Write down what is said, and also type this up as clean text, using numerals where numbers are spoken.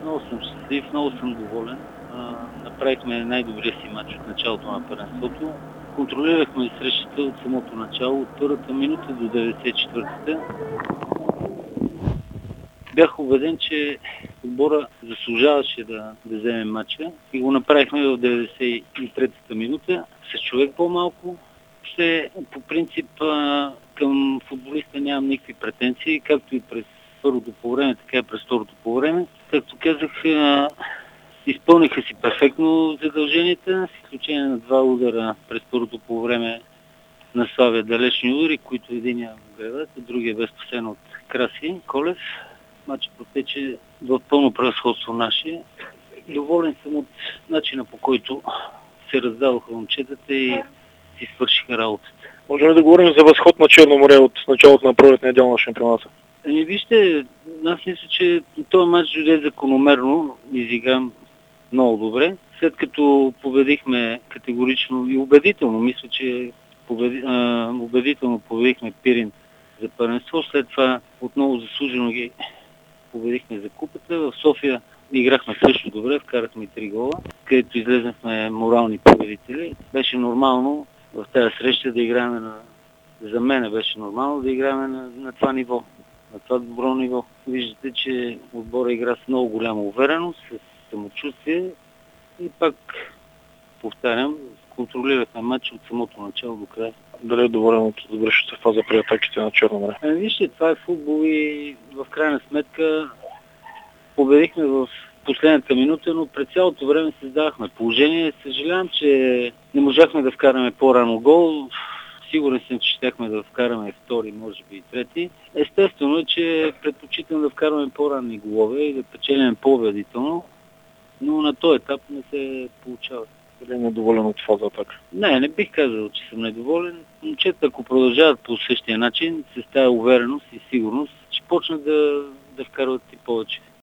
Много съм щастлив, много съм доволен. Направихме най-добрия си матч от началото на първенството. Контролирахме срещата от самото начало, от първата минута до 94-та. Бях убеден, че отбора заслужаваше да вземе матча и го направихме в 93-та минута с човек по-малко. По принцип към футболиста нямам никакви претенции, както и през първото по време, така и през второто по време. Както казах, изпълниха си перфектно задълженията, с изключение на 2 удара през първото по време на Славия, далечни удари, които единия градът, а другия бе спасен от Краси Колев. Матчът протече в пълно превъзходство наше. Доволен съм от начина, по който се раздаваха момчетата и си свършиха работата. Можем ли да говорим за възход на Черно море от началото на пролетния дял на шампионата? Вижте, аз мисля, че този матч дойде закономерно, изиграм много добре. След като победихме категорично и убедително, мисля, че убедително победихме Пирин за първенство, след това отново заслужено ги победихме за купата. В София играхме също добре, вкарахме 3 гола, където излезнахме морални победители. Беше нормално в тази среща да играем за мен беше нормално да играем на това ниво, на това добро ниво. Виждате, че отбора игра с много голяма увереност, с самочувствие и пак, повтарям, контролирахме матча от самото начало до края. Дали е доволен от завършващата фаза при атаките на Черно море? Вижте, това е футбол и в крайна сметка победихме в последната минута, но през цялото време създавахме положение. Съжалявам, че не можахме да вкараме по-рано гол. Сигурен съм, че щяхме да вкараме втори, може би и трети. Естествено е, че предпочитам да вкараме по-ранни голове и да печелим по-убедително, но на този етап не се получава. Дали е недоволен от фаза атака? Не бих казал, че съм недоволен. Момчета, ако продължават по същия начин, с тази увереност и сигурност, ще почнат да вкарват и повече.